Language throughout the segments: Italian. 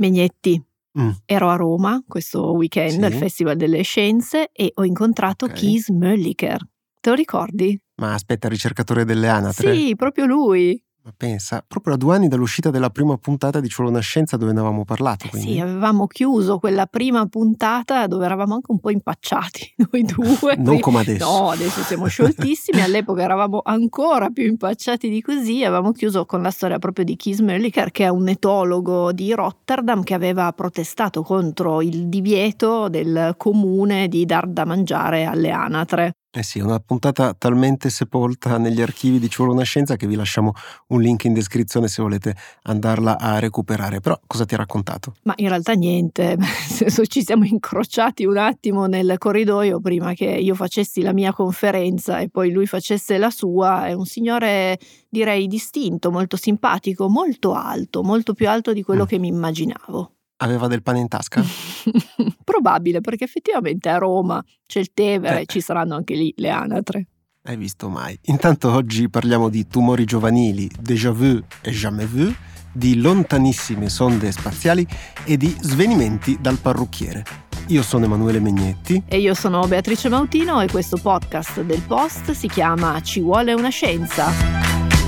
Megnetti, Mm, ero a Roma questo weekend al sì, Festival delle Scienze e ho incontrato ok. Kees Mölliker. Te lo ricordi? Ma aspetta, ricercatore delle anatre? Sì, proprio lui. Ma pensa, proprio a 2 anni dall'uscita della prima puntata di Ci vuole una scienza dove ne avevamo parlato, Sì, quindi? avevamo chiuso quella prima puntata dove eravamo anche un po' impacciati noi due. Non come adesso. No, adesso siamo scioltissimi, all'epoca eravamo ancora più impacciati di così. Avevamo chiuso con la storia proprio di Kees Mölliker, che è un etologo di Rotterdam che aveva protestato contro il divieto del comune di dar da mangiare alle anatre. Eh sì, una puntata talmente sepolta negli archivi di Ci vuole una scienza che vi lasciamo un link in descrizione se volete andarla a recuperare. Però cosa ti ha raccontato? Ma in realtà niente, nel senso ci siamo incrociati un attimo nel corridoio prima che io facessi la mia conferenza e poi lui facesse la sua. È un signore, direi, distinto, molto simpatico, molto alto, molto più alto di quello Mm. che mi immaginavo. Aveva del pane in tasca? Probabile, perché effettivamente a Roma c'è il Tevere, Eh, ci saranno anche lì le anatre. hai visto mai? Intanto oggi parliamo di tumori giovanili, déjà vu e jamais vu, di lontanissime sonde spaziali e di svenimenti dal parrucchiere. Io sono Emanuele Megnetti. E io sono Beatrice Mautino e questo podcast del Post si chiama Ci vuole una scienza.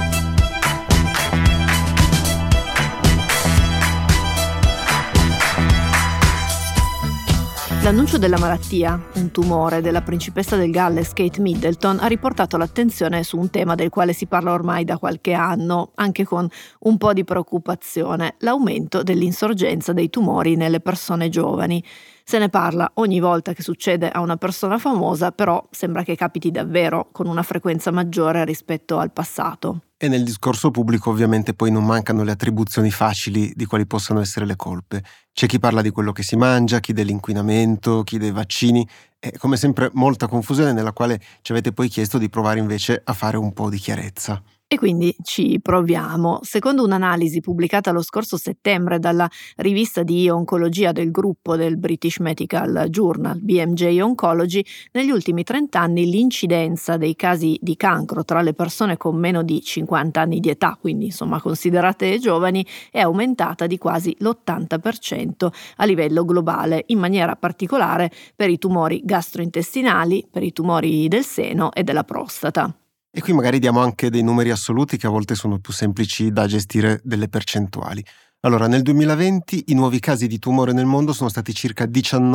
L'annuncio della malattia, un tumore della principessa del Galles Kate Middleton, ha riportato l'attenzione su un tema del quale si parla ormai da qualche anno, anche con un po' di preoccupazione: l'aumento dell'insorgenza dei tumori nelle persone giovani. Se ne parla ogni volta che succede a una persona famosa, però sembra che capiti davvero con una frequenza maggiore rispetto al passato. E nel discorso pubblico ovviamente poi non mancano le attribuzioni facili di quali possano essere le colpe. C'è chi parla di quello che si mangia, chi dell'inquinamento, chi dei vaccini, e come sempre molta confusione nella quale ci avete poi chiesto di provare invece a fare un po' di chiarezza. E quindi ci proviamo. Secondo un'analisi pubblicata lo scorso settembre dalla rivista di oncologia del gruppo del British Medical Journal, BMJ Oncology, negli ultimi 30 anni l'incidenza dei casi di cancro tra le persone con meno di 50 anni di età, quindi insomma considerate giovani, è aumentata di quasi l'80% a livello globale, in maniera particolare per i tumori gastrointestinali, per i tumori del seno e della prostata. E qui magari diamo anche dei numeri assoluti che a volte sono più semplici da gestire delle percentuali. Allora, nel 2020 i nuovi casi di tumore nel mondo sono stati circa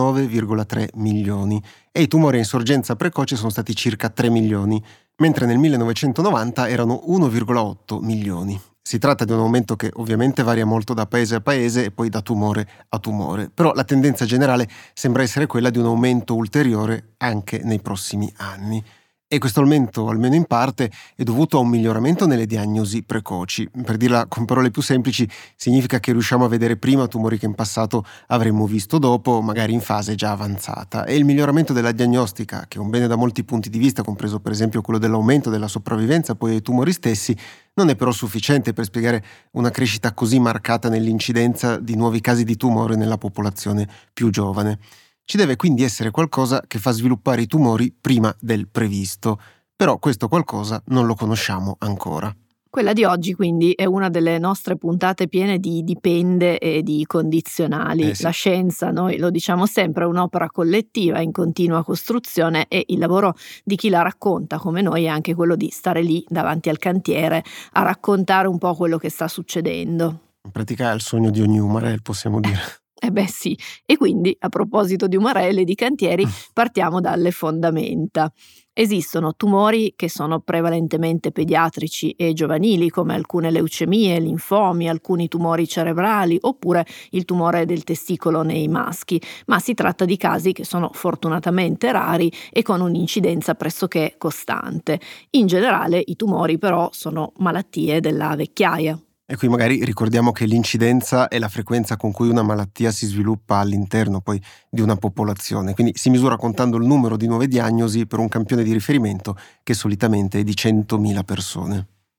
19,3 milioni e i tumori a insorgenza precoce sono stati circa 3 milioni, mentre nel 1990 erano 1,8 milioni. Si tratta di un aumento che ovviamente varia molto da paese a paese e poi da tumore a tumore, però la tendenza generale sembra essere quella di un aumento ulteriore anche nei prossimi anni. E questo aumento, almeno in parte, è dovuto a un miglioramento nelle diagnosi precoci. Per dirla con parole più semplici, significa che riusciamo a vedere prima tumori che in passato avremmo visto dopo, magari in fase già avanzata. E il miglioramento della diagnostica, che è un bene da molti punti di vista, compreso per esempio quello dell'aumento della sopravvivenza poi ai tumori stessi, non è però sufficiente per spiegare una crescita così marcata nell'incidenza di nuovi casi di tumore nella popolazione più giovane. Ci deve quindi essere qualcosa che fa sviluppare i tumori prima del previsto, però questo qualcosa non lo conosciamo ancora. Quella di oggi quindi è una delle nostre puntate piene di dipende e di condizionali. Sì. La scienza, noi lo diciamo sempre, è un'opera collettiva in continua costruzione e il lavoro di chi la racconta come noi è anche quello di stare lì davanti al cantiere a raccontare un po' quello che sta succedendo. In pratica è il sogno di ogni umarell, possiamo dire. Eh beh sì, e quindi a proposito di umarelle e di cantieri partiamo dalle fondamenta. Esistono tumori che sono prevalentemente pediatrici e giovanili, come alcune leucemie, linfomi, alcuni tumori cerebrali oppure il tumore del testicolo nei maschi, ma si tratta di casi che sono fortunatamente rari e con un'incidenza pressoché costante. In generale i tumori però sono malattie della vecchiaia. E qui magari ricordiamo che l'incidenza è la frequenza con cui una malattia si sviluppa all'interno poi di una popolazione, quindi si misura contando il numero di nuove diagnosi per un campione di riferimento che solitamente è di 100.000 persone.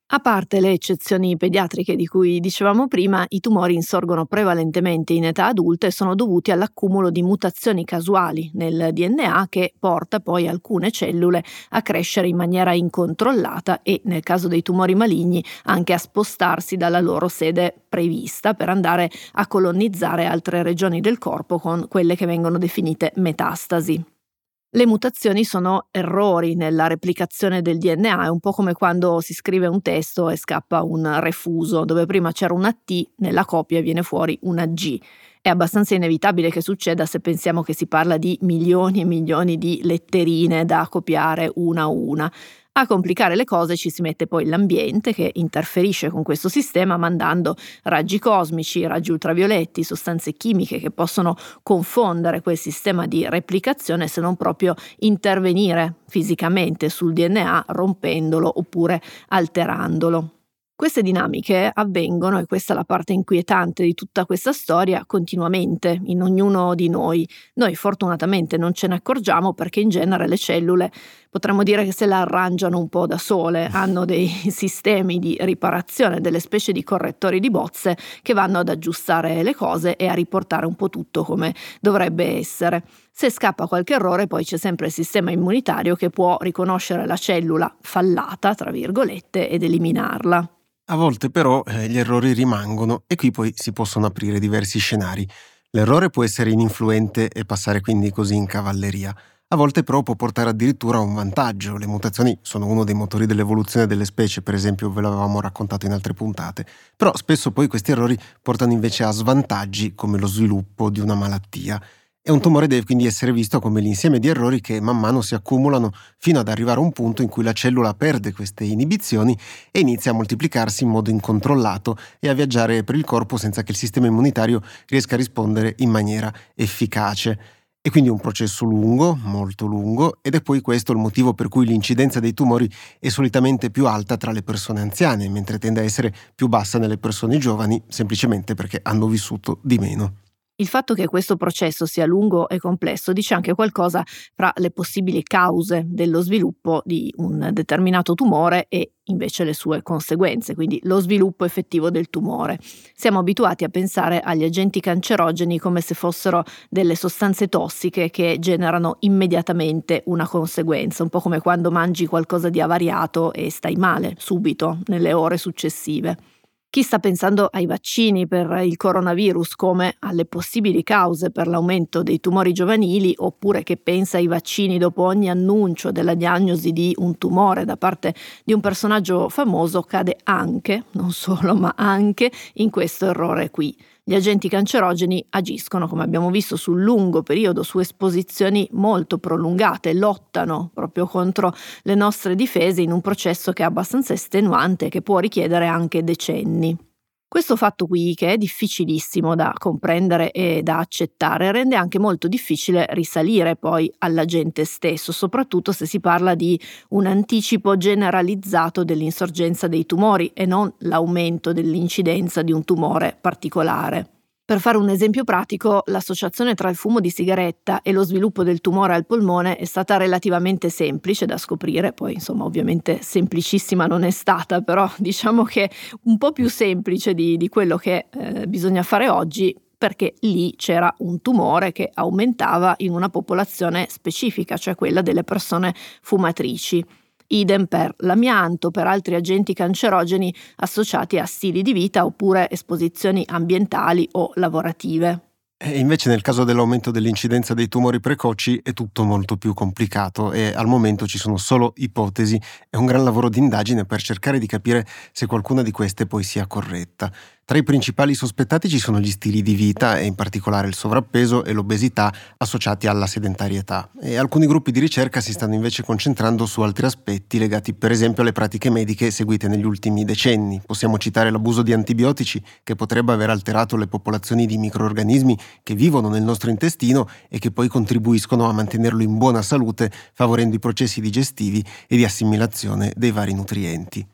A parte le eccezioni pediatriche di cui dicevamo prima, i tumori insorgono prevalentemente in età adulta e sono dovuti all'accumulo di mutazioni casuali nel DNA che porta poi alcune cellule a crescere in maniera incontrollata e, nel caso dei tumori maligni, anche a spostarsi dalla loro sede prevista per andare a colonizzare altre regioni del corpo con quelle che vengono definite metastasi. Le mutazioni sono errori nella replicazione del DNA, è un po' come quando si scrive un testo e scappa un refuso, dove prima c'era una T, nella copia viene fuori una G. È abbastanza inevitabile che succeda se pensiamo che si parla di milioni e milioni di letterine da copiare una a una. A complicare le cose ci si mette poi l'ambiente che interferisce con questo sistema mandando raggi cosmici, raggi ultravioletti, sostanze chimiche che possono confondere quel sistema di replicazione se non proprio intervenire fisicamente sul DNA rompendolo oppure alterandolo. Queste dinamiche avvengono, e questa è la parte inquietante di tutta questa storia, continuamente in ognuno di noi. Noi fortunatamente non ce ne accorgiamo perché in genere le cellule potremmo dire che se la arrangiano un po' da sole, hanno dei sistemi di riparazione, delle specie di correttori di bozze che vanno ad aggiustare le cose e a riportare un po' tutto come dovrebbe essere. Se scappa qualche errore poi c'è sempre il sistema immunitario che può riconoscere la cellula fallata, tra virgolette, ed eliminarla. A volte però gli errori rimangono e qui poi si possono aprire diversi scenari. L'errore può essere ininfluente e passare quindi così in cavalleria. A volte però può portare addirittura a un vantaggio. Le mutazioni sono uno dei motori dell'evoluzione delle specie, per esempio ve l'avevamo raccontato in altre puntate. Però spesso poi questi errori portano invece a svantaggi come lo sviluppo di una malattia. E un tumore deve quindi essere visto come l'insieme di errori che man mano si accumulano fino ad arrivare a un punto in cui la cellula perde queste inibizioni e inizia a moltiplicarsi in modo incontrollato e a viaggiare per il corpo senza che il sistema immunitario riesca a rispondere in maniera efficace. E quindi è un processo lungo, molto lungo, ed è poi questo il motivo per cui l'incidenza dei tumori è solitamente più alta tra le persone anziane, mentre tende a essere più bassa nelle persone giovani, semplicemente perché hanno vissuto di meno. Il fatto che questo processo sia lungo e complesso dice anche qualcosa fra le possibili cause dello sviluppo di un determinato tumore e invece le sue conseguenze, quindi lo sviluppo effettivo del tumore. Siamo abituati a pensare agli agenti cancerogeni come se fossero delle sostanze tossiche che generano immediatamente una conseguenza, un po' come quando mangi qualcosa di avariato e stai male subito, nelle ore successive. Chi sta pensando ai vaccini per il coronavirus come alle possibili cause per l'aumento dei tumori giovanili, oppure che pensa ai vaccini dopo ogni annuncio della diagnosi di un tumore da parte di un personaggio famoso, cade anche, non solo, ma anche in questo errore qui. Gli agenti cancerogeni agiscono, come abbiamo visto, sul lungo periodo, su esposizioni molto prolungate, lottano proprio contro le nostre difese in un processo che è abbastanza estenuante e che può richiedere anche decenni. Questo fatto qui, che è difficilissimo da comprendere e da accettare, rende anche molto difficile risalire poi all'agente stesso, soprattutto se si parla di un anticipo generalizzato dell'insorgenza dei tumori e non l'aumento dell'incidenza di un tumore particolare. Per fare un esempio pratico, l'associazione tra il fumo di sigaretta e lo sviluppo del tumore al polmone è stata relativamente semplice da scoprire, poi insomma ovviamente semplicissima non è stata, però diciamo che un po' più semplice di quello che bisogna fare oggi, perché lì c'era un tumore che aumentava in una popolazione specifica, cioè quella delle persone fumatrici. Idem per l'amianto, per altri agenti cancerogeni associati a stili di vita oppure esposizioni ambientali o lavorative. E invece nel caso dell'aumento dell'incidenza dei tumori precoci è tutto molto più complicato e al momento ci sono solo ipotesi e un gran lavoro di indagine per cercare di capire se qualcuna di queste poi sia corretta. Tra i principali sospettati ci sono gli stili di vita e in particolare il sovrappeso e l'obesità associati alla sedentarietà. E alcuni gruppi di ricerca si stanno invece concentrando su altri aspetti legati per esempio alle pratiche mediche seguite negli ultimi decenni. Possiamo citare l'abuso di antibiotici che potrebbe aver alterato le popolazioni di microrganismi che vivono nel nostro intestino e che poi contribuiscono a mantenerlo in buona salute favorendo i processi digestivi e di assimilazione dei vari nutrienti.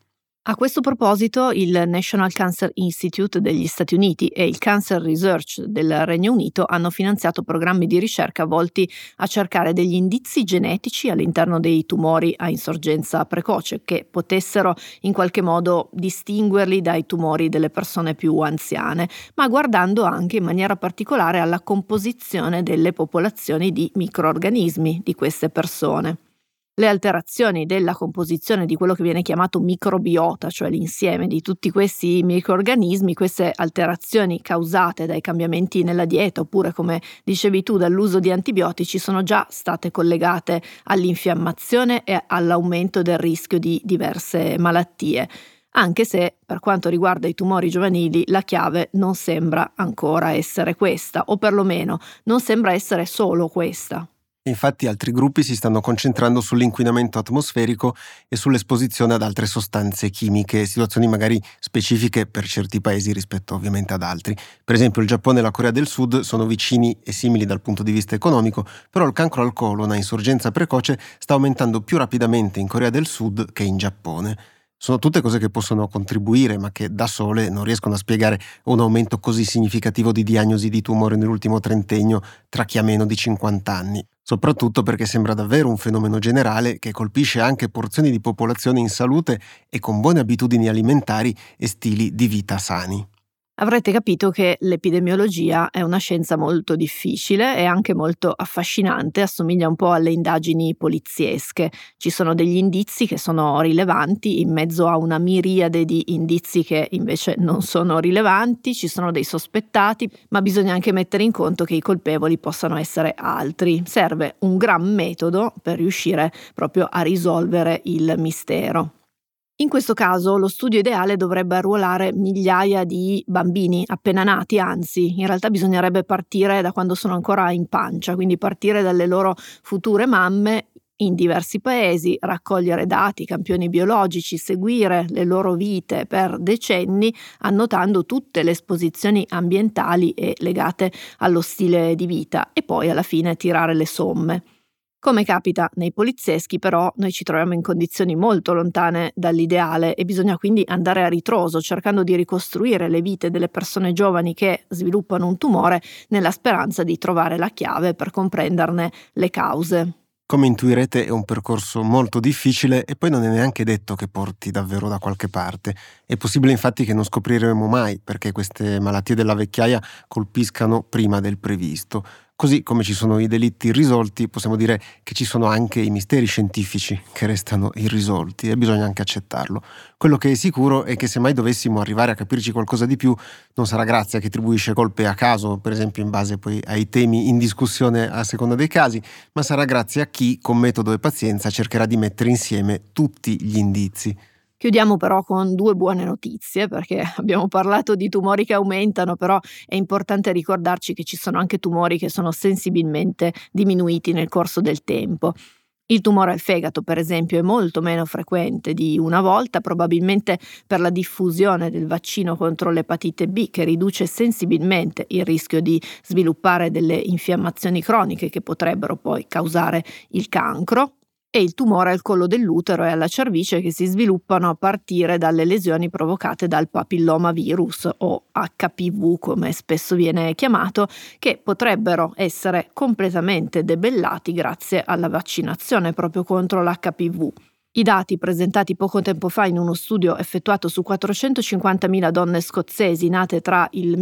A questo proposito, il National Cancer Institute degli Stati Uniti e il Cancer Research del Regno Unito hanno finanziato programmi di ricerca volti a cercare degli indizi genetici all'interno dei tumori a insorgenza precoce che potessero in qualche modo distinguerli dai tumori delle persone più anziane, ma guardando anche in maniera particolare alla composizione delle popolazioni di microrganismi di queste persone. Le alterazioni della composizione di quello che viene chiamato microbiota, cioè l'insieme di tutti questi microrganismi, queste alterazioni causate dai cambiamenti nella dieta oppure, come dicevi tu, dall'uso di antibiotici, sono già state collegate all'infiammazione e all'aumento del rischio di diverse malattie. Anche se, per quanto riguarda i tumori giovanili, la chiave non sembra ancora essere questa, o perlomeno non sembra essere solo questa. Infatti altri gruppi si stanno concentrando sull'inquinamento atmosferico e sull'esposizione ad altre sostanze chimiche, situazioni magari specifiche per certi paesi rispetto ovviamente ad altri. Per esempio il Giappone e la Corea del Sud sono vicini e simili dal punto di vista economico, però il cancro al colon a insorgenza precoce sta aumentando più rapidamente in Corea del Sud che in Giappone. Sono tutte cose che possono contribuire, ma che da sole non riescono a spiegare un aumento così significativo di diagnosi di tumore nell'ultimo trentennio tra chi ha meno di 50 anni. Soprattutto perché sembra davvero un fenomeno generale che colpisce anche porzioni di popolazione in salute e con buone abitudini alimentari e stili di vita sani. Avrete capito che l'epidemiologia è una scienza molto difficile e anche molto affascinante, assomiglia un po' alle indagini poliziesche. Ci sono degli indizi che sono rilevanti in mezzo a una miriade di indizi che invece non sono rilevanti, ci sono dei sospettati, ma bisogna anche mettere in conto che i colpevoli possano essere altri. Serve un gran metodo per riuscire proprio a risolvere il mistero. In questo caso lo studio ideale dovrebbe arruolare migliaia di bambini appena nati, anzi in realtà bisognerebbe partire da quando sono ancora in pancia, quindi partire dalle loro future mamme in diversi paesi, raccogliere dati, campioni biologici, seguire le loro vite per decenni, annotando tutte le esposizioni ambientali e legate allo stile di vita e poi alla fine tirare le somme. Come capita nei polizieschi, però, noi ci troviamo in condizioni molto lontane dall'ideale e bisogna quindi andare a ritroso, cercando di ricostruire le vite delle persone giovani che sviluppano un tumore nella speranza di trovare la chiave per comprenderne le cause. Come intuirete è un percorso molto difficile e poi non è neanche detto che porti davvero da qualche parte. È possibile infatti che non scopriremo mai perché queste malattie della vecchiaia colpiscano prima del previsto. Così come ci sono i delitti irrisolti, possiamo dire che ci sono anche i misteri scientifici che restano irrisolti e bisogna anche accettarlo. Quello che è sicuro è che se mai dovessimo arrivare a capirci qualcosa di più, non sarà grazie a chi attribuisce colpe a caso, per esempio in base poi ai temi in discussione a seconda dei casi, ma sarà grazie a chi con metodo e pazienza cercherà di mettere insieme tutti gli indizi. Chiudiamo però con 2 buone notizie, perché abbiamo parlato di tumori che aumentano, però è importante ricordarci che ci sono anche tumori che sono sensibilmente diminuiti nel corso del tempo. Il tumore al fegato, per esempio, è molto meno frequente di una volta, probabilmente per la diffusione del vaccino contro l'epatite B, che riduce sensibilmente il rischio di sviluppare delle infiammazioni croniche che potrebbero poi causare il cancro. E il tumore al collo dell'utero e alla cervice che si sviluppano a partire dalle lesioni provocate dal papillomavirus o HPV, come spesso viene chiamato, che potrebbero essere completamente debellati grazie alla vaccinazione proprio contro l'HPV. I dati presentati poco tempo fa in uno studio effettuato su 450.000 donne scozzesi nate tra il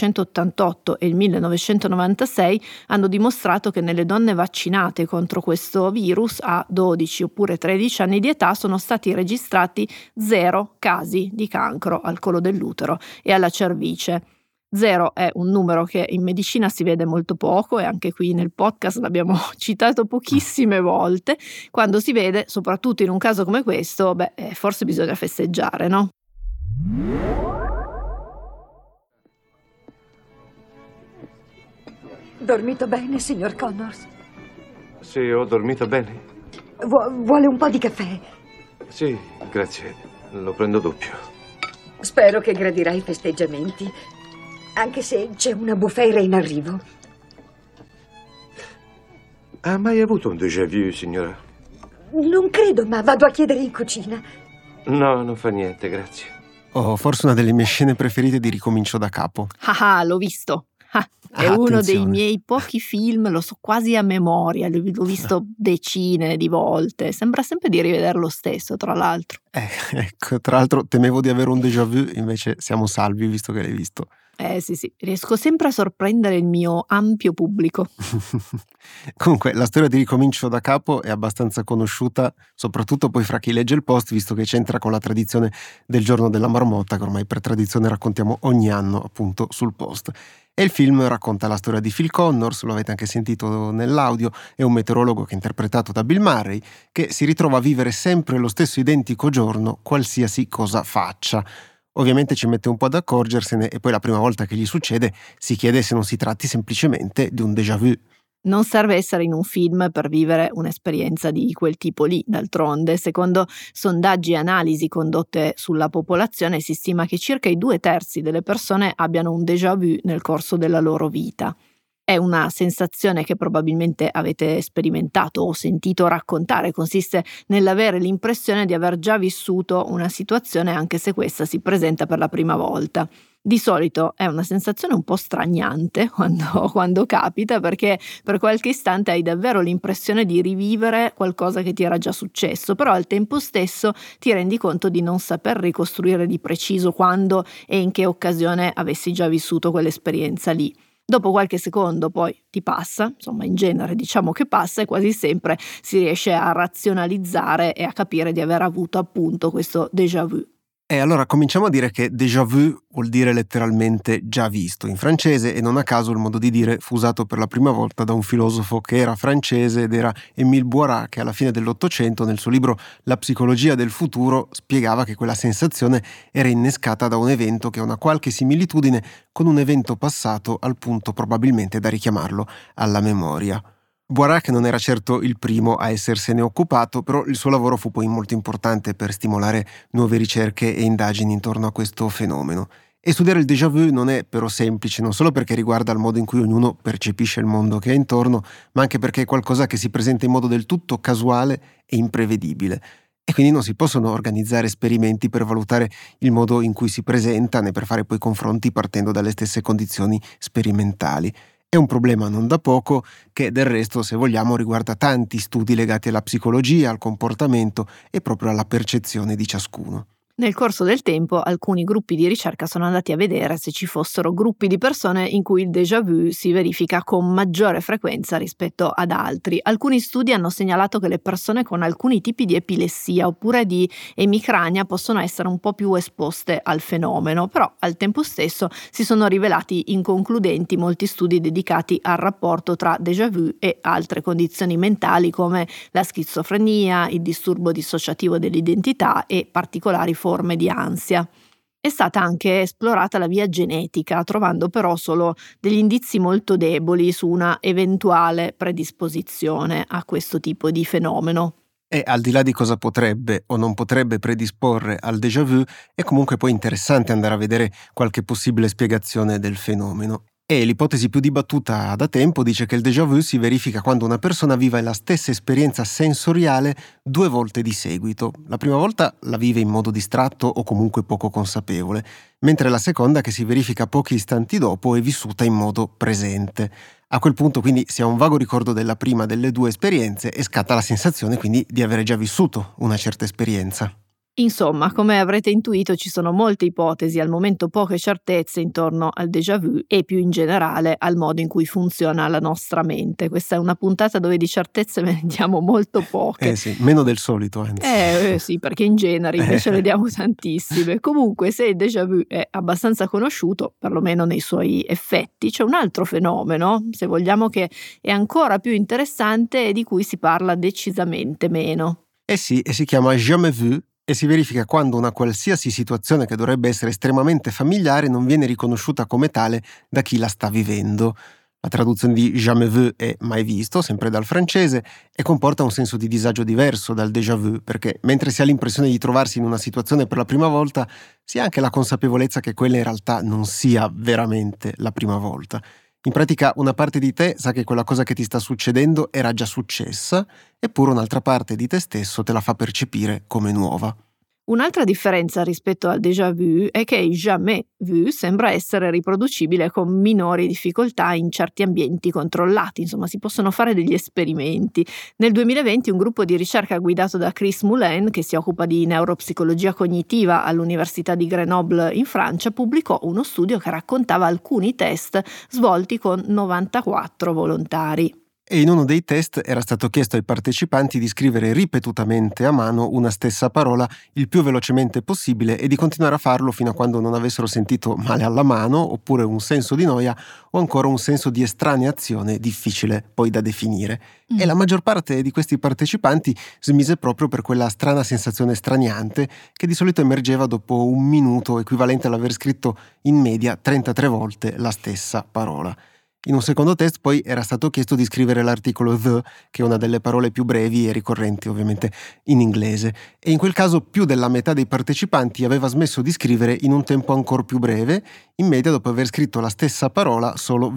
1988 e il 1996 hanno dimostrato che nelle donne vaccinate contro questo virus a 12 oppure 13 anni di età sono stati registrati 0 casi di cancro al collo dell'utero e alla cervice. 0 è un numero che in medicina si vede molto poco e anche qui nel podcast l'abbiamo citato pochissime volte. Quando si vede, soprattutto in un caso come questo, forse bisogna festeggiare, no? Dormito bene, signor Connors? Sì, ho dormito bene. Vuole un po' di caffè? Sì, grazie. Lo prendo doppio. Spero che gradirà i festeggiamenti, anche se c'è una bufera in arrivo. Ha mai avuto un déjà vu, signora? Non credo, ma vado a chiedere in cucina. No, non fa niente, grazie. Oh, forse una delle mie scene preferite di Ricomincio da capo. Ah, l'ho visto. È uno dei Attenzione. miei pochi film, lo so quasi a memoria, l'ho visto decine di volte. Sembra sempre di rivederlo lo stesso, tra l'altro. Ecco, tra l'altro temevo di avere un déjà vu, invece siamo salvi visto che l'hai visto. Sì, riesco sempre a sorprendere il mio ampio pubblico. Comunque, la storia di Ricomincio da capo è abbastanza conosciuta, soprattutto poi fra chi legge il Post, visto che c'entra con la tradizione del giorno della marmotta, che ormai per tradizione raccontiamo ogni anno, appunto, sul Post. E il film racconta la storia di Phil Connors, lo avete anche sentito nell'audio, è un meteorologo che è interpretato da Bill Murray, che si ritrova a vivere sempre lo stesso identico giorno, qualsiasi cosa faccia. Ovviamente ci mette un po' ad accorgersene e poi la prima volta che gli succede si chiede se non si tratti semplicemente di un déjà vu. Non serve essere in un film per vivere un'esperienza di quel tipo lì, d'altronde. Secondo sondaggi e analisi condotte sulla popolazione si stima che circa i 2/3 delle persone abbiano un déjà vu nel corso della loro vita. È una sensazione che probabilmente avete sperimentato o sentito raccontare, consiste nell'avere l'impressione di aver già vissuto una situazione anche se questa si presenta per la prima volta. Di solito è una sensazione un po' straniante quando capita, perché per qualche istante hai davvero l'impressione di rivivere qualcosa che ti era già successo, però al tempo stesso ti rendi conto di non saper ricostruire di preciso quando e in che occasione avessi già vissuto quell'esperienza lì. Dopo qualche secondo poi ti passa, insomma in genere diciamo che passa, e quasi sempre si riesce a razionalizzare e a capire di aver avuto appunto questo déjà vu. E allora cominciamo a dire che déjà vu vuol dire letteralmente già visto in francese, e non a caso il modo di dire fu usato per la prima volta da un filosofo che era francese ed era Émile Boirat, che alla fine dell'Ottocento nel suo libro La psicologia del futuro spiegava che quella sensazione era innescata da un evento che ha una qualche similitudine con un evento passato, al punto probabilmente da richiamarlo alla memoria. Boirat, che non era certo il primo a essersene occupato, però il suo lavoro fu poi molto importante per stimolare nuove ricerche e indagini intorno a questo fenomeno. E studiare il déjà vu non è però semplice, non solo perché riguarda il modo in cui ognuno percepisce il mondo che è intorno, ma anche perché è qualcosa che si presenta in modo del tutto casuale e imprevedibile. E quindi non si possono organizzare esperimenti per valutare il modo in cui si presenta, né per fare poi confronti partendo dalle stesse condizioni sperimentali. È un problema non da poco che del resto, se vogliamo, riguarda tanti studi legati alla psicologia, al comportamento e proprio alla percezione di ciascuno. Nel corso del tempo alcuni gruppi di ricerca sono andati a vedere se ci fossero gruppi di persone in cui il déjà vu si verifica con maggiore frequenza rispetto ad altri. Alcuni studi hanno segnalato che le persone con alcuni tipi di epilessia oppure di emicrania possono essere un po' più esposte al fenomeno, però al tempo stesso si sono rivelati inconcludenti molti studi dedicati al rapporto tra déjà vu e altre condizioni mentali come la schizofrenia, il disturbo dissociativo dell'identità e particolari forme di ansia. È stata anche esplorata la via genetica, trovando però solo degli indizi molto deboli su una eventuale predisposizione a questo tipo di fenomeno. E al di là di cosa potrebbe o non potrebbe predisporre al déjà vu, è comunque poi interessante andare a vedere qualche possibile spiegazione del fenomeno. E l'ipotesi più dibattuta da tempo dice che il déjà vu si verifica quando una persona vive la stessa esperienza sensoriale 2 volte di seguito. La prima volta la vive in modo distratto o comunque poco consapevole, mentre la seconda, che si verifica pochi istanti dopo, è vissuta in modo presente. A quel punto quindi si ha un vago ricordo della prima delle 2 esperienze e scatta la sensazione quindi di avere già vissuto una certa esperienza. Insomma, come avrete intuito, ci sono molte ipotesi, al momento poche certezze intorno al déjà vu e più in generale al modo in cui funziona la nostra mente. Questa è una puntata dove di certezze ne diamo molto poche. Sì, meno del solito anzi. Sì, perché in genere invece ne diamo tantissime. Comunque, se il déjà vu è abbastanza conosciuto, perlomeno nei suoi effetti, c'è un altro fenomeno, se vogliamo, che è ancora più interessante e di cui si parla decisamente meno. Sì, e si chiama jamais vu, e si verifica quando una qualsiasi situazione che dovrebbe essere estremamente familiare non viene riconosciuta come tale da chi la sta vivendo. La traduzione di jamais vu è mai visto, sempre dal francese, e comporta un senso di disagio diverso dal déjà vu, perché mentre si ha l'impressione di trovarsi in una situazione per la prima volta, si ha anche la consapevolezza che quella in realtà non sia veramente la prima volta. In pratica una parte di te sa che quella cosa che ti sta succedendo era già successa, eppure un'altra parte di te stesso te la fa percepire come nuova. Un'altra differenza rispetto al déjà vu è che il jamais vu sembra essere riproducibile con minori difficoltà in certi ambienti controllati, insomma si possono fare degli esperimenti. Nel 2020 un gruppo di ricerca guidato da Chris Moulin, che si occupa di neuropsicologia cognitiva all'Università di Grenoble in Francia, pubblicò uno studio che raccontava alcuni test svolti con 94 volontari. E in uno dei test era stato chiesto ai partecipanti di scrivere ripetutamente a mano una stessa parola il più velocemente possibile e di continuare a farlo fino a quando non avessero sentito male alla mano, oppure un senso di noia o ancora un senso di estraneazione difficile poi da definire. E la maggior parte di questi partecipanti smise proprio per quella strana sensazione straniante che di solito emergeva dopo un minuto, equivalente all'aver scritto in media 33 volte la stessa parola. In un secondo test poi era stato chiesto di scrivere l'articolo the, che è una delle parole più brevi e ricorrenti ovviamente in inglese, e in quel caso più della metà dei partecipanti aveva smesso di scrivere in un tempo ancora più breve, in media dopo aver scritto la stessa parola solo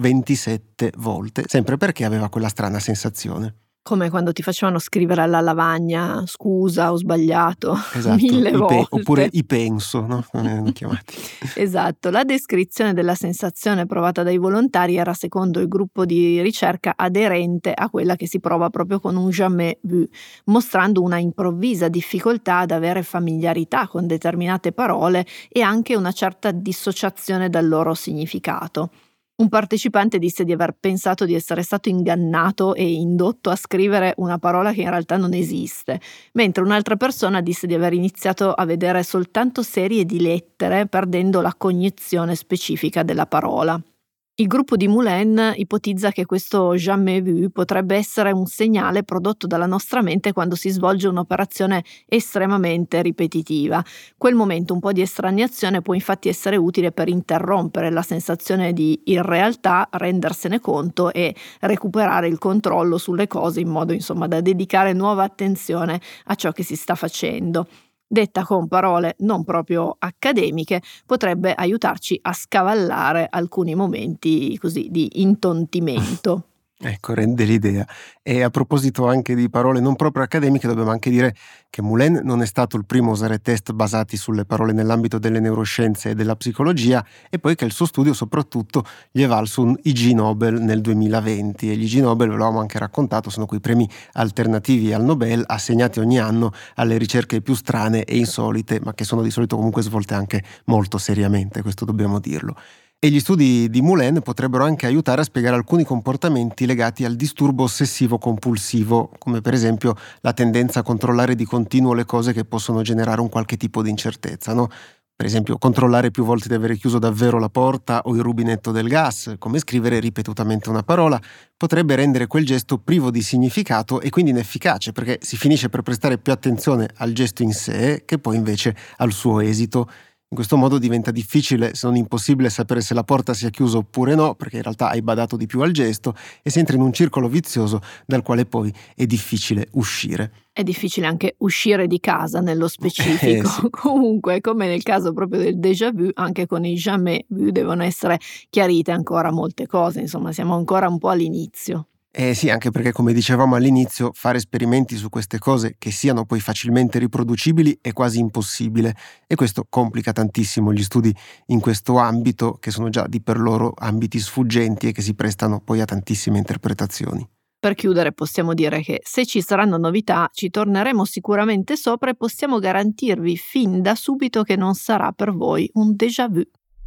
27 volte, sempre perché aveva quella strana sensazione. Come quando ti facevano scrivere alla lavagna scusa, ho sbagliato, Esatto, 1000 volte. oppure i penso, no? Come erano chiamati. Esatto, la descrizione della sensazione provata dai volontari era, secondo il gruppo di ricerca, aderente a quella che si prova proprio con un jamais vu, mostrando una improvvisa difficoltà ad avere familiarità con determinate parole e anche una certa dissociazione dal loro significato. Un partecipante disse di aver pensato di essere stato ingannato e indotto a scrivere una parola che in realtà non esiste, mentre un'altra persona disse di aver iniziato a vedere soltanto serie di lettere, perdendo la cognizione specifica della parola. Il gruppo di Moulin ipotizza che questo jamais vu potrebbe essere un segnale prodotto dalla nostra mente quando si svolge un'operazione estremamente ripetitiva. Quel momento un po' di estraneazione può infatti essere utile per interrompere la sensazione di irrealtà, rendersene conto e recuperare il controllo sulle cose in modo da dedicare nuova attenzione a ciò che si sta facendo. Detta con parole non proprio accademiche, potrebbe aiutarci a scavallare alcuni momenti così di intontimento. Ecco, rende l'idea. E a proposito anche di parole non proprio accademiche, dobbiamo anche dire che Moulin non è stato il primo a usare test basati sulle parole nell'ambito delle neuroscienze e della psicologia, e poi che il suo studio soprattutto gli è valso un Ig Nobel nel 2020, e gli Ig Nobel, ve l'avevamo anche raccontato, sono quei premi alternativi al Nobel assegnati ogni anno alle ricerche più strane e insolite, ma che sono di solito comunque svolte anche molto seriamente, questo dobbiamo dirlo. E gli studi di Moulin potrebbero anche aiutare a spiegare alcuni comportamenti legati al disturbo ossessivo-compulsivo, come per esempio la tendenza a controllare di continuo le cose che possono generare un qualche tipo di incertezza, no? Per esempio, controllare più volte di avere chiuso davvero la porta o il rubinetto del gas, come scrivere ripetutamente una parola, potrebbe rendere quel gesto privo di significato e quindi inefficace, perché si finisce per prestare più attenzione al gesto in sé che poi invece al suo esito. In questo modo diventa difficile, se non impossibile, sapere se la porta sia chiusa oppure no, perché in realtà hai badato di più al gesto, e si entra in un circolo vizioso dal quale poi è difficile uscire. È difficile anche uscire di casa nello specifico. Sì. Comunque, come nel caso proprio del déjà vu, anche con il jamais vu devono essere chiarite ancora molte cose, siamo ancora un po' all'inizio. Sì, anche perché, come dicevamo all'inizio, fare esperimenti su queste cose che siano poi facilmente riproducibili è quasi impossibile, e questo complica tantissimo gli studi in questo ambito, che sono già di per loro ambiti sfuggenti e che si prestano poi a tantissime interpretazioni. Per chiudere possiamo dire che se ci saranno novità ci torneremo sicuramente sopra e possiamo garantirvi fin da subito che non sarà per voi un déjà vu.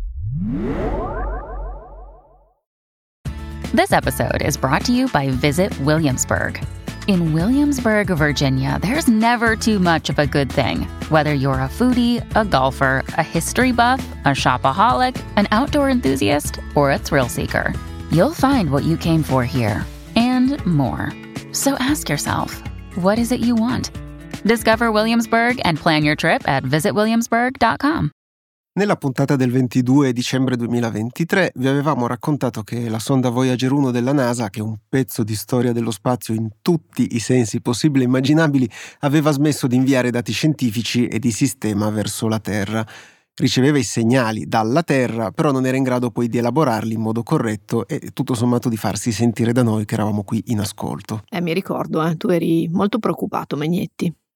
This episode is brought to you by Visit Williamsburg. In Williamsburg, Virginia, there's never too much of a good thing. Whether you're a foodie, a golfer, a history buff, a shopaholic, an outdoor enthusiast, or a thrill seeker, you'll find what you came for here and more. So ask yourself, what is it you want? Discover Williamsburg and plan your trip at visitwilliamsburg.com. Nella puntata del 22 dicembre 2023 vi avevamo raccontato che la sonda Voyager 1 della NASA, che è un pezzo di storia dello spazio in tutti i sensi possibili e immaginabili, aveva smesso di inviare dati scientifici e di sistema verso la Terra. Riceveva i segnali dalla Terra, però non era in grado poi di elaborarli in modo corretto e tutto sommato di farsi sentire da noi che eravamo qui in ascolto. Mi ricordo, tu eri molto preoccupato, Megnetti.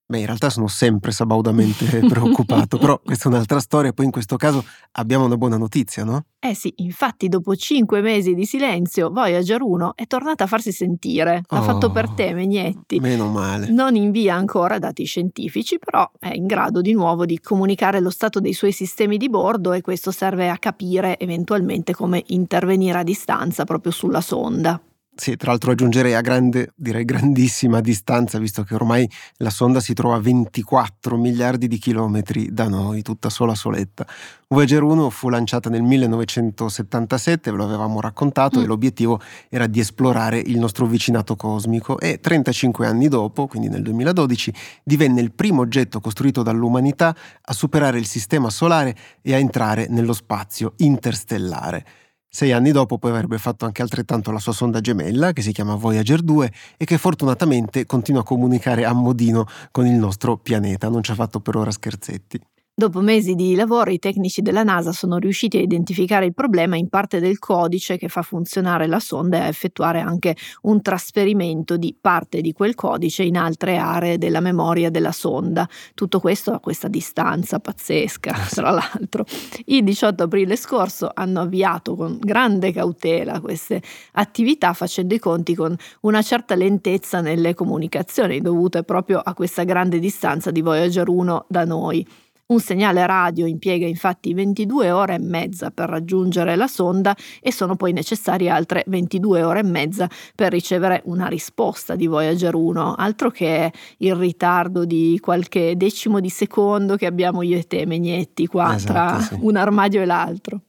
Beh, in realtà sono sempre sabaudamente preoccupato, però questa è un'altra storia. Poi in questo caso abbiamo una buona notizia, no? Eh sì, infatti dopo 5 mesi di silenzio, Voyager 1 è tornata a farsi sentire. L'ha fatto per te, Megnetti. Meno male. Non invia ancora dati scientifici, però è in grado di nuovo di comunicare lo stato dei suoi sistemi di bordo e questo serve a capire eventualmente come intervenire a distanza proprio sulla sonda. Sì, tra l'altro aggiungerei a grande, direi grandissima distanza, visto che ormai la sonda si trova a 24 miliardi di chilometri da noi, tutta sola soletta. Voyager 1 fu lanciata nel 1977, ve lo avevamo raccontato, e l'obiettivo era di esplorare il nostro vicinato cosmico e 35 anni dopo, quindi nel 2012, divenne il primo oggetto costruito dall'umanità a superare il sistema solare e a entrare nello spazio interstellare. 6 anni dopo poi avrebbe fatto anche altrettanto la sua sonda gemella, che si chiama Voyager 2 e che fortunatamente continua a comunicare a modino con il nostro pianeta, non ci ha fatto per ora scherzetti. Dopo mesi di lavoro, i tecnici della NASA sono riusciti a identificare il problema in parte del codice che fa funzionare la sonda e a effettuare anche un trasferimento di parte di quel codice in altre aree della memoria della sonda. Tutto questo a questa distanza pazzesca, tra l'altro. Il 18 aprile scorso hanno avviato con grande cautela queste attività, facendo i conti con una certa lentezza nelle comunicazioni dovute proprio a questa grande distanza di Voyager 1 da noi. Un segnale radio impiega infatti 22 ore e mezza per raggiungere la sonda e sono poi necessarie altre 22 ore e mezza per ricevere una risposta di Voyager 1, altro che il ritardo di qualche decimo di secondo che abbiamo io e te, Megnetti, qua tra un armadio e l'altro.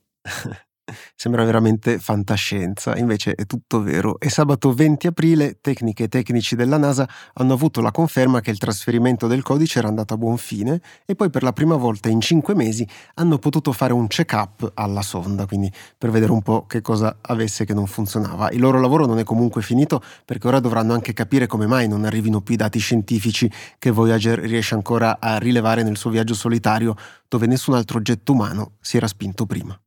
Sembra veramente fantascienza, invece è tutto vero. E sabato 20 aprile tecniche e tecnici della NASA hanno avuto la conferma che il trasferimento del codice era andato a buon fine e poi per la prima volta in 5 mesi hanno potuto fare un check-up alla sonda, quindi per vedere un po' che cosa avesse che non funzionava. Il loro lavoro non è comunque finito, perché ora dovranno anche capire come mai non arrivino più i dati scientifici che Voyager riesce ancora a rilevare nel suo viaggio solitario, dove nessun altro oggetto umano si era spinto prima.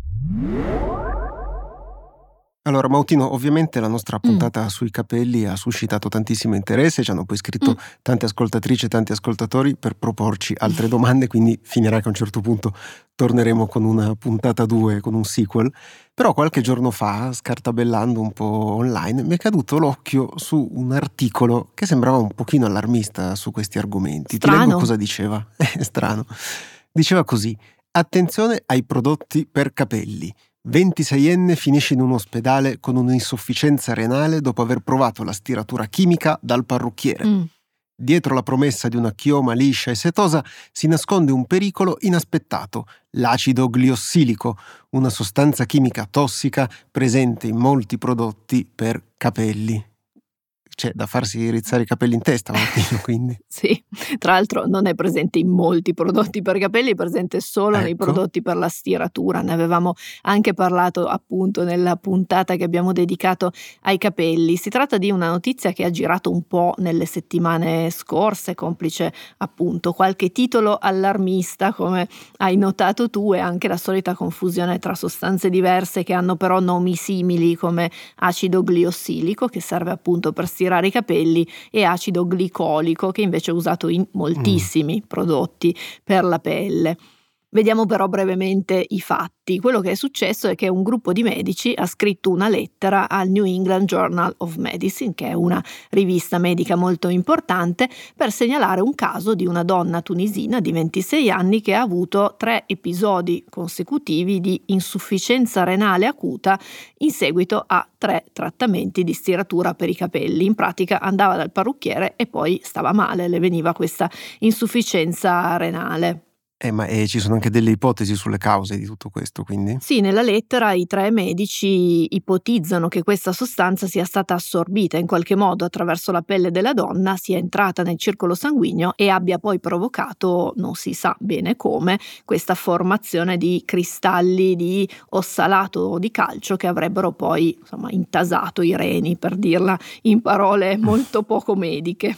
Allora, Mautino, ovviamente la nostra puntata sui capelli ha suscitato tantissimo interesse, ci hanno poi scritto tante ascoltatrici e tanti ascoltatori per proporci altre domande, quindi finirà che a un certo punto torneremo con una puntata 2, con un sequel. Però qualche giorno fa, scartabellando un po' online, mi è caduto l'occhio su un articolo che sembrava un pochino allarmista su questi argomenti. Strano. Ti leggo cosa diceva. È strano. Diceva così: attenzione ai prodotti per capelli. 26enne finisce in un ospedale con un'insufficienza renale dopo aver provato la stiratura chimica dal parrucchiere. Dietro la promessa di una chioma liscia e setosa si nasconde un pericolo inaspettato, l'acido gliossilico, una sostanza chimica tossica presente in molti prodotti per capelli. C'è da farsi rizzare i capelli in testa, Martino, quindi. Sì, tra l'altro non è presente in molti prodotti per capelli, è presente solo nei Ecco. prodotti per la stiratura. Ne avevamo anche parlato appunto nella puntata che abbiamo dedicato ai capelli. Si tratta di una notizia che ha girato un po' nelle settimane scorse, complice appunto qualche titolo allarmista, come hai notato tu, e anche la solita confusione tra sostanze diverse che hanno però nomi simili, come acido gliossilico, che serve appunto per stirare i capelli, e acido glicolico, che invece è usato in moltissimi prodotti per la pelle. Vediamo però brevemente i fatti. Quello che è successo è che un gruppo di medici ha scritto una lettera al New England Journal of Medicine, che è una rivista medica molto importante, per segnalare un caso di una donna tunisina di 26 anni che ha avuto 3 episodi consecutivi di insufficienza renale acuta in seguito a 3 trattamenti di stiratura per i capelli. In pratica andava dal parrucchiere e poi stava male, le veniva questa insufficienza renale. Ma ci sono anche delle ipotesi sulle cause di tutto questo, quindi? Sì, nella lettera i 3 medici ipotizzano che questa sostanza sia stata assorbita in qualche modo attraverso la pelle della donna, sia entrata nel circolo sanguigno e abbia poi provocato, non si sa bene come, questa formazione di cristalli di ossalato di calcio che avrebbero poi, intasato i reni, per dirla in parole molto poco mediche.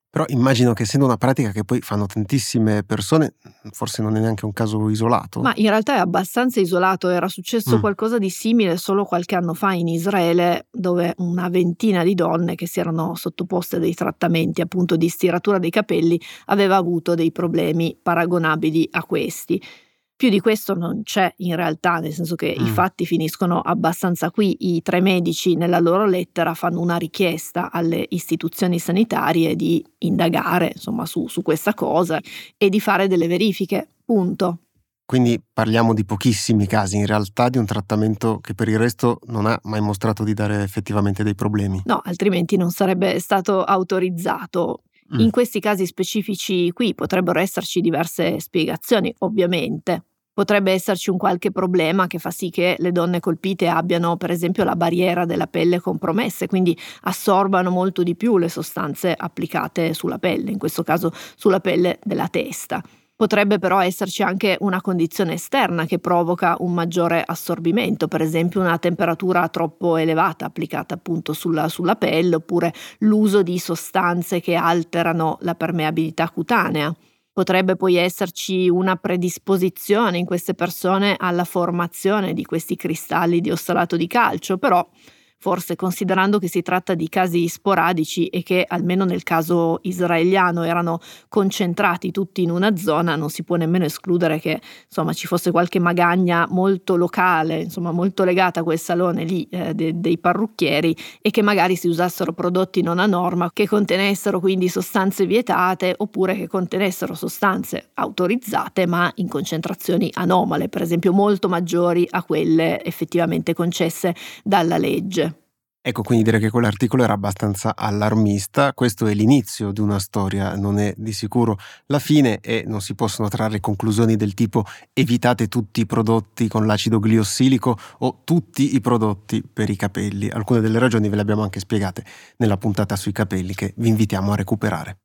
Però immagino che essendo una pratica che poi fanno tantissime persone, forse non è neanche un caso isolato. Ma in realtà è abbastanza isolato, era successo qualcosa di simile solo qualche anno fa in Israele, dove una ventina di donne che si erano sottoposte a dei trattamenti appunto di stiratura dei capelli aveva avuto dei problemi paragonabili a questi. Più di questo non c'è in realtà, nel senso che i fatti finiscono abbastanza qui. I 3 medici nella loro lettera fanno una richiesta alle istituzioni sanitarie di indagare insomma su questa cosa e di fare delle verifiche, punto. Quindi parliamo di pochissimi casi in realtà di un trattamento che per il resto non ha mai mostrato di dare effettivamente dei problemi. No, altrimenti non sarebbe stato autorizzato. In questi casi specifici qui potrebbero esserci diverse spiegazioni, ovviamente. Potrebbe esserci un qualche problema che fa sì che le donne colpite abbiano, per esempio, la barriera della pelle compromessa, quindi assorbano molto di più le sostanze applicate sulla pelle, in questo caso sulla pelle della testa. Potrebbe però esserci anche una condizione esterna che provoca un maggiore assorbimento, per esempio una temperatura troppo elevata applicata appunto sulla pelle, oppure l'uso di sostanze che alterano la permeabilità cutanea. Potrebbe poi esserci una predisposizione in queste persone alla formazione di questi cristalli di ossalato di calcio, però forse considerando che si tratta di casi sporadici e che almeno nel caso israeliano erano concentrati tutti in una zona, non si può nemmeno escludere che insomma ci fosse qualche magagna molto locale, insomma molto legata a quel salone lì dei parrucchieri, e che magari si usassero prodotti non a norma che contenessero quindi sostanze vietate, oppure che contenessero sostanze autorizzate ma in concentrazioni anomale, per esempio molto maggiori a quelle effettivamente concesse dalla legge. Ecco, quindi direi che quell'articolo era abbastanza allarmista. Questo è l'inizio di una storia, non è di sicuro la fine, e non si possono trarre conclusioni del tipo evitate tutti i prodotti con l'acido gliossilico o tutti i prodotti per i capelli. Alcune delle ragioni ve le abbiamo anche spiegate nella puntata sui capelli che vi invitiamo a recuperare.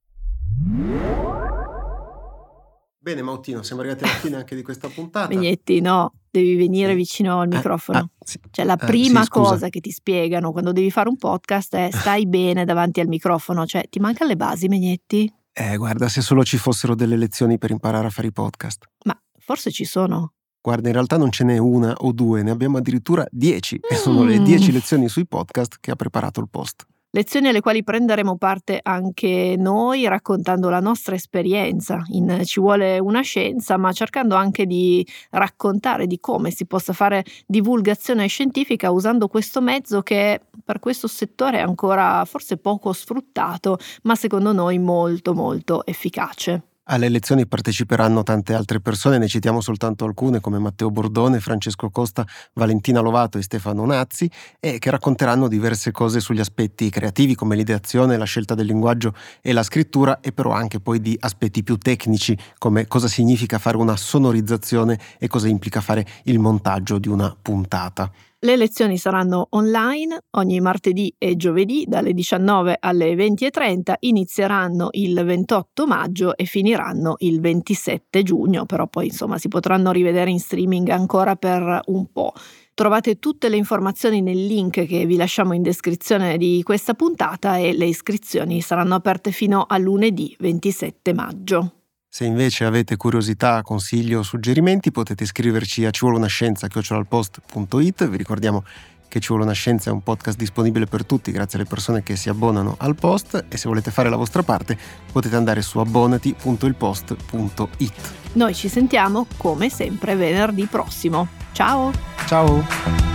Bene Mautino, siamo arrivati alla fine anche di questa puntata. Megnetti, no, devi venire vicino al microfono. Sì. Cioè la prima cosa che ti spiegano quando devi fare un podcast è stai bene davanti al microfono. Cioè ti mancano le basi, Megnetti? Guarda, se solo ci fossero delle lezioni per imparare a fare i podcast. Ma forse ci sono. Guarda, in realtà non ce n'è una o due, ne abbiamo addirittura 10 e sono le 10 lezioni sui podcast che ha preparato il Post. Lezioni alle quali prenderemo parte anche noi raccontando la nostra esperienza in Ci vuole una scienza, ma cercando anche di raccontare di come si possa fare divulgazione scientifica usando questo mezzo che per questo settore è ancora forse poco sfruttato, ma secondo noi molto molto efficace. Alle lezioni parteciperanno tante altre persone, ne citiamo soltanto alcune come Matteo Bordone, Francesco Costa, Valentina Lovato e Stefano Nazzi, e che racconteranno diverse cose sugli aspetti creativi come l'ideazione, la scelta del linguaggio e la scrittura, e però anche poi di aspetti più tecnici come cosa significa fare una sonorizzazione e cosa implica fare il montaggio di una puntata. Le lezioni saranno online ogni martedì e giovedì dalle 19 alle 20:30, inizieranno il 28 maggio e finiranno il 27 giugno, però poi insomma si potranno rivedere in streaming ancora per un po'. Trovate tutte le informazioni nel link che vi lasciamo in descrizione di questa puntata e le iscrizioni saranno aperte fino a lunedì 27 maggio. Se invece avete curiosità, consigli o suggerimenti potete scriverci a civuoleunascienza@post.it. Vi ricordiamo che Ci vuole una scienza è un podcast disponibile per tutti grazie alle persone che si abbonano al Post, e se volete fare la vostra parte potete andare su abbonati.ilpost.it. Noi ci sentiamo come sempre venerdì prossimo. Ciao! Ciao!